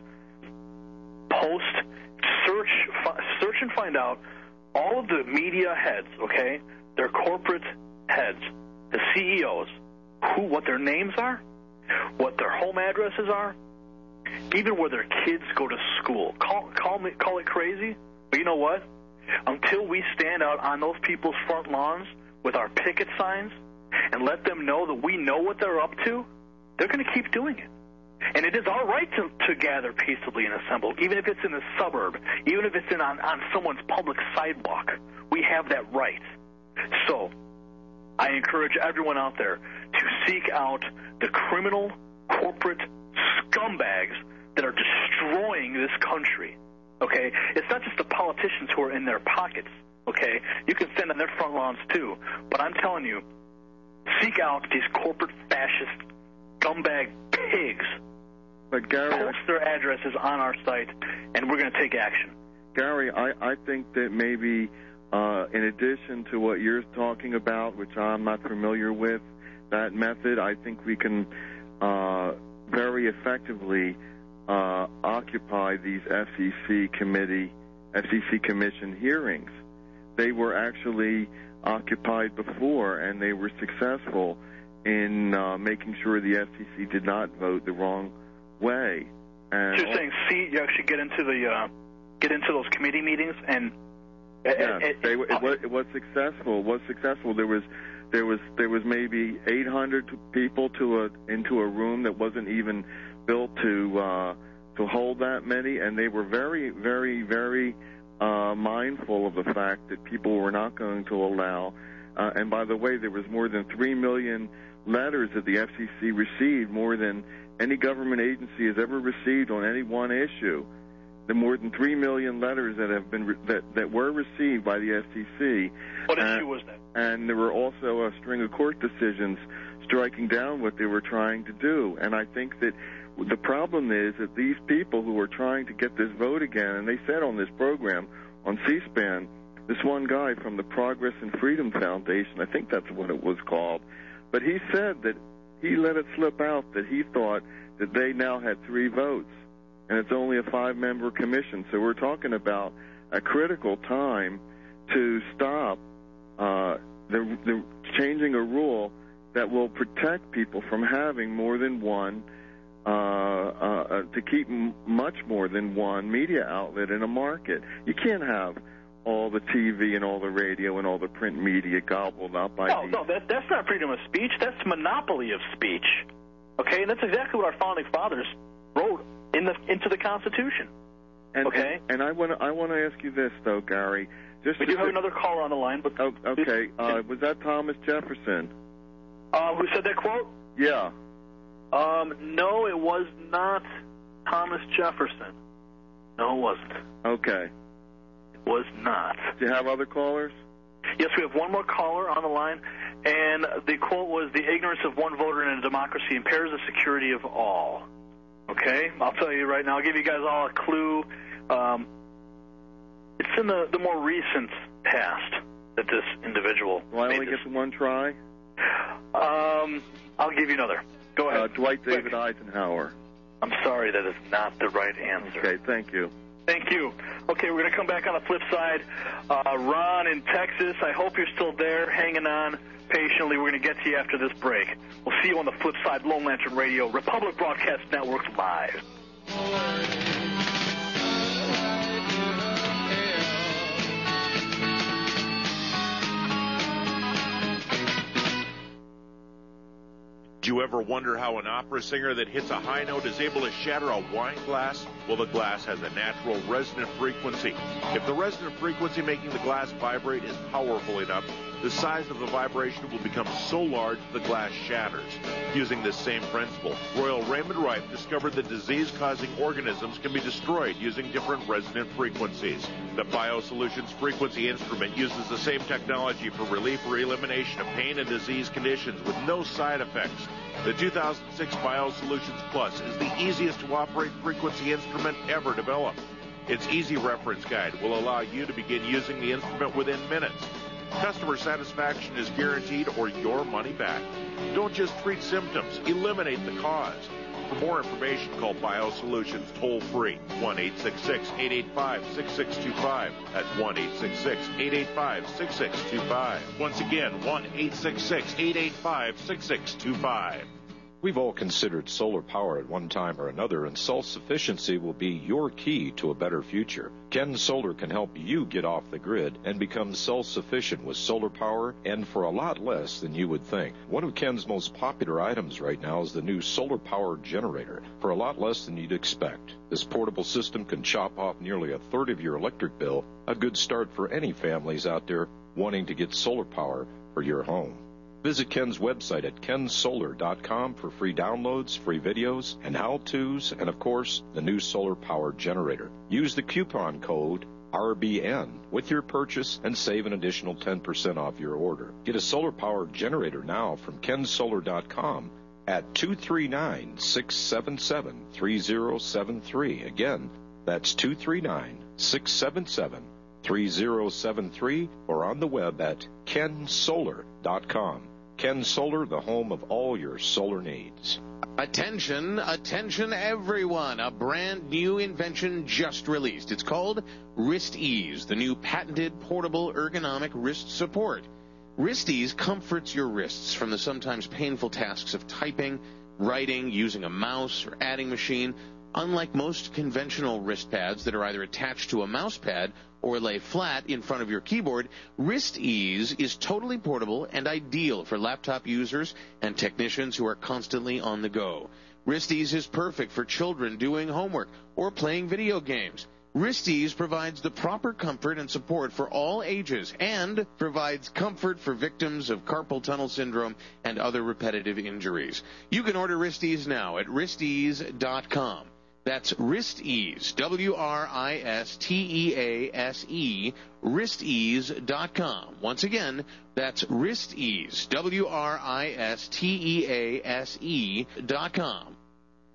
search and find out all of the media heads, okay, their corporate heads, the CEOs, what their names are, what their home addresses are, even where their kids go to school. Call it crazy, but you know what? Until we stand out on those people's front lawns with our picket signs and let them know that we know what they're up to, they're going to keep doing it. And it is our right to gather peaceably and assemble, even if it's in a suburb, even if it's on someone's public sidewalk. We have that right. So I encourage everyone out there to seek out the criminal corporate scumbags that are destroying this country. Okay? It's not just the politicians who are in their pockets. Okay? You can stand on their front lawns too. But I'm telling you, seek out these corporate fascist scumbag pigs. But Gary, post their addresses on our site, and we're going to take action. Gary, I think that maybe in addition to what you're talking about, which I'm not familiar with, that method, I think we can very effectively occupy these FCC Commission hearings. They were actually occupied before, and they were successful in making sure the FCC did not vote the wrong way. And so you're saying, you actually get into those committee meetings and it was successful. There was maybe 800 people into a room that wasn't even built to hold that many, and they were very, very, very mindful of the fact that people were not going to allow. And by the way, there was more than 3 million letters that the FCC received, more than any government agency has ever received on any one issue. The more than 3 million letters that have been that were received by the FCC. What issue was that? And there were also a string of court decisions striking down what they were trying to do. And I think that the problem is that these people who are trying to get this vote again, and they said on this program on C-SPAN, this one guy from the Progress and Freedom Foundation, I think that's what it was called, but he said that he let it slip out that he thought that they now had 3 votes, and it's only a 5-member commission. So we're talking about a critical time to stop the changing a rule that will protect people from having more than one, to keep much more than one media outlet in a market. You can't have all the TV and all the radio and all the print media gobbled up by No, that's not freedom of speech. That's monopoly of speech. Okay? And that's exactly what our founding fathers wrote into the Constitution. And, okay? And I want to ask you this, though, Gary. We do have another caller on the line. But okay. Was that Thomas Jefferson? Who said that quote? Yeah. No, it was not Thomas Jefferson. No, it wasn't. Okay. It was not. Do you have other callers? Yes, we have one more caller on the line, and the quote was, "The ignorance of one voter in a democracy impairs the security of all." Okay? I'll tell you right now. I'll give you guys all a clue. It's in the more recent past that this individual Will I only get the one try? I'll give you another. Go ahead. Dwight David Eisenhower. I'm sorry, that is not the right answer. Okay, thank you. Thank you. Okay, we're going to come back on the flip side. Ron in Texas, I hope you're still there, hanging on patiently. We're going to get to you after this break. We'll see you on the flip side, Lone Lantern Radio, Republic Broadcast Network Live. Do you ever wonder how an opera singer that hits a high note is able to shatter a wine glass? Well, the glass has a natural resonant frequency. If the resonant frequency making the glass vibrate is powerful enough, the size of the vibration will become so large the glass shatters. Using this same principle, Royal Raymond Rife discovered that disease-causing organisms can be destroyed using different resonant frequencies. The BioSolutions frequency instrument uses the same technology for relief or elimination of pain and disease conditions with no side effects. The 2006 BioSolutions Plus is the easiest to operate frequency instrument ever developed. Its easy reference guide will allow you to begin using the instrument within minutes. Customer satisfaction is guaranteed or your money back. Don't just treat symptoms, eliminate the cause. For more information, call BioSolutions toll-free, 1-866-885-6625. That's 1-866-885-6625. Once again, 1-866-885-6625. We've all considered solar power at one time or another, and self-sufficiency will be your key to a better future. Ken Solar can help you get off the grid and become self-sufficient with solar power, and for a lot less than you would think. One of Ken's most popular items right now is the new solar power generator, for a lot less than you'd expect. This portable system can chop off nearly a third of your electric bill, a good start for any families out there wanting to get solar power for your home. Visit Ken's website at kensolar.com for free downloads, free videos, and how-tos, and of course, the new solar power generator. Use the coupon code RBN with your purchase and save an additional 10% off your order. Get a solar power generator now from kensolar.com at 239-677-3073. Again, that's 239-677-3073, or on the web at kensolar.com. Ken Solar, the home of all your solar needs. Attention, attention everyone. A brand new invention just released. It's called Wrist Ease, the new patented portable ergonomic wrist support. Wrist Ease comforts your wrists from the sometimes painful tasks of typing, writing, using a mouse, or adding machine. Unlike most conventional wrist pads that are either attached to a mouse pad or lay flat in front of your keyboard, Wrist Ease is totally portable and ideal for laptop users and technicians who are constantly on the go. Wrist Ease is perfect for children doing homework or playing video games. Wrist Ease provides the proper comfort and support for all ages and provides comfort for victims of carpal tunnel syndrome and other repetitive injuries. You can order Wrist Ease now at wristease.com. That's Wrist Ease, WRISTEASE, wristease.com. Once again, that's Wrist Ease, WRISTEASE.com.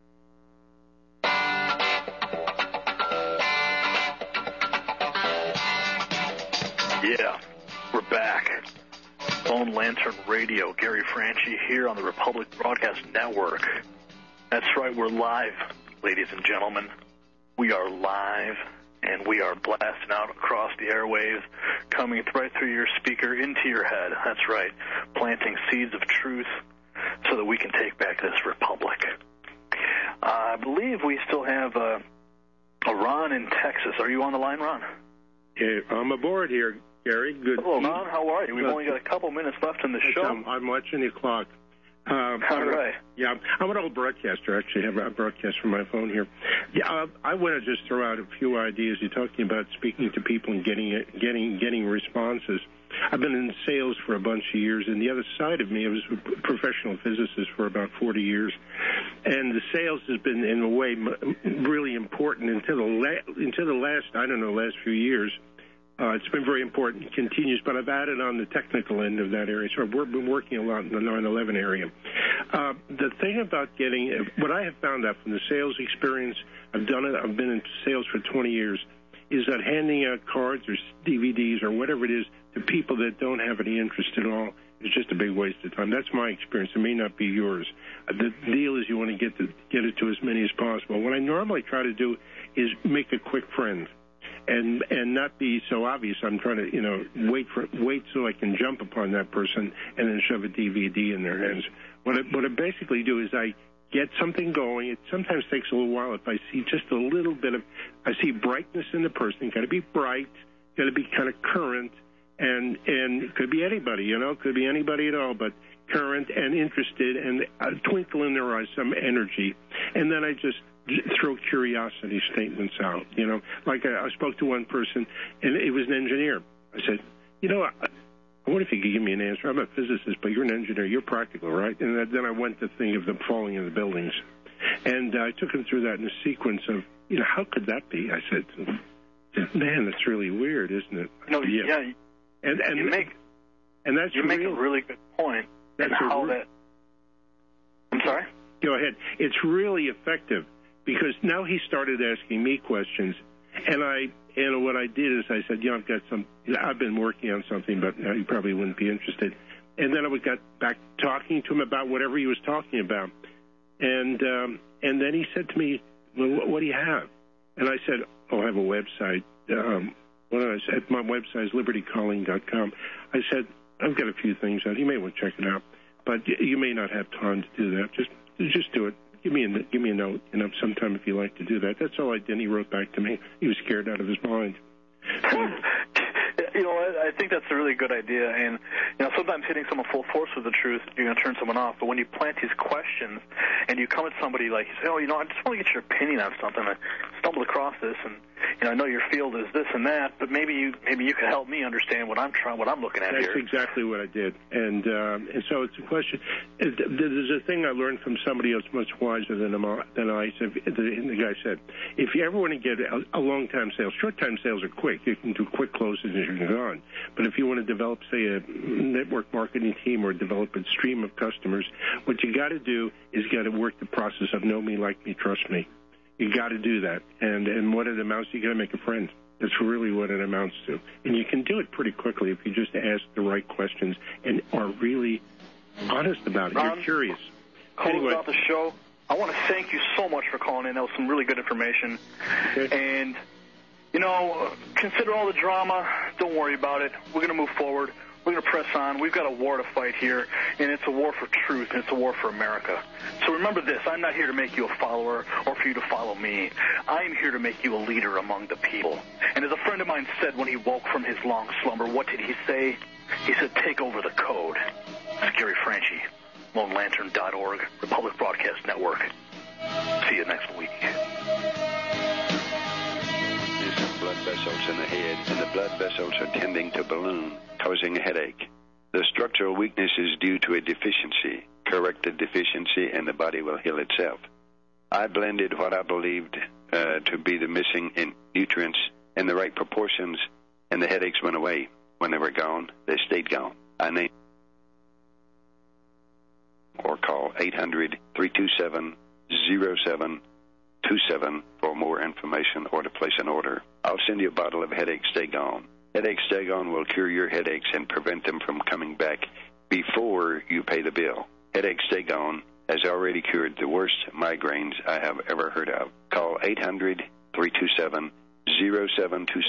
Yeah, we're back. Lone Lantern Radio, Gary Franchi here on the Republic Broadcast Network. That's right, we're live. Ladies and gentlemen, we are live, and we are blasting out across the airwaves, coming right through your speaker into your head. That's right, planting seeds of truth so that we can take back this republic. I believe we still have a Ron in Texas. Are you on the line, Ron? Yeah, I'm aboard here, Gary. Good. Hello, Ron. How are you? We've only got a couple minutes left in the show. I'm watching the clock. All right. Yeah, I'm an old broadcaster. Actually, I have a broadcast from my phone here. Yeah, I want to just throw out a few ideas. You're talking about speaking to people and getting responses. I've been in sales for a bunch of years, and the other side of me, I was a professional physicist for about 40 years, and the sales has been, in a way, really important until the last few years. It's been very important. It continues, but I've added on the technical end of that area. So I've been working a lot in the 9/11 area. The thing about what I have found out from the sales experience, I've done it, I've been in sales for 20 years, is that handing out cards or DVDs or whatever it is to people that don't have any interest at all is just a big waste of time. That's my experience. It may not be yours. The deal is you want to get it to as many as possible. What I normally try to do is make a quick friend. And not be so obvious. I'm trying to, wait so I can jump upon that person and then shove a DVD in their hands. What I basically do is I get something going. It sometimes takes a little while. If I see just a little bit I see brightness in the person. Got to be bright. Got to be kind of current. And it could be anybody, could be anybody at all. But current and interested, and a twinkle in their eyes, some energy. And then I just throw curiosity statements out, you know. Like I spoke to one person, and it was an engineer. I said, you know, I wonder if you could give me an answer. I'm a physicist, but you're an engineer. You're practical, right? And then I went to think of them falling in the buildings. And I took him through that in a sequence of, you know, how could that be? I said, man, that's really weird, isn't it? No, yeah. And you make a really good point. That's how that. I'm sorry? Go ahead. It's really effective because now he started asking me questions, and what I did is I said, you know, I've been working on something, but you probably wouldn't be interested. And then I got back talking to him about whatever he was talking about, and then he said to me, well, what do you have? And I said, I have a website. My website is libertycalling.com. I said, I've got a few things on. You may want to check it out, but you may not have time to do that. Just do it. Give me a note, you know, sometime if you like to do that. That's all I did. He wrote back to me. He was scared out of his mind. You know, I think that's a really good idea. And, you know, sometimes hitting someone full force with the truth, you're going to turn someone off. But when you plant these questions and you come at somebody like, you say, oh, you know, I just want to get your opinion on something. I stumbled across this, and, you know, I know your field is this and that, but maybe you can help me understand what I'm looking at here. That's exactly what I did. And so it's a question. There's a thing I learned from somebody else much wiser than I said. The guy said, if you ever want to get a long-time sales, short-time sales are quick. You can do quick closes and you're gone. But if you want to develop, say, a network marketing team or develop a stream of customers, what you got to do is got to work the process of know me, like me, trust me. You got to do that. And what it amounts to, you got to make a friend. That's really what it amounts to. And you can do it pretty quickly if you just ask the right questions and are really honest about it. You're curious. Anyway, about the show, I want to thank you so much for calling in. That was some really good information. Okay. And, you know, consider all the drama. Don't worry about it. We're going to move forward. We're going to press on. We've got a war to fight here, and it's a war for truth, and it's a war for America. So remember this. I'm not here to make you a follower or for you to follow me. I'm here to make you a leader among the people. And as a friend of mine said when he woke from his long slumber, what did he say? He said, take over the code. It's Gary Franchi, LoneLantern.org, Republic Broadcast Network. See you next week. Blood vessels in the head, and the blood vessels are tending to balloon, causing a headache. The structural weakness is due to a deficiency. Correct the deficiency, and the body will heal itself. I blended what I believed to be the missing in nutrients in the right proportions, and the headaches went away. When they were gone, they stayed gone. I named or call 800-327-0727 for more information or to place an order. I'll send you a bottle of Headache Stay Gone. Headache Stay Gone will cure your headaches and prevent them from coming back before you pay the bill. Headache Stay Gone has already cured the worst migraines I have ever heard of. Call 800-327-0727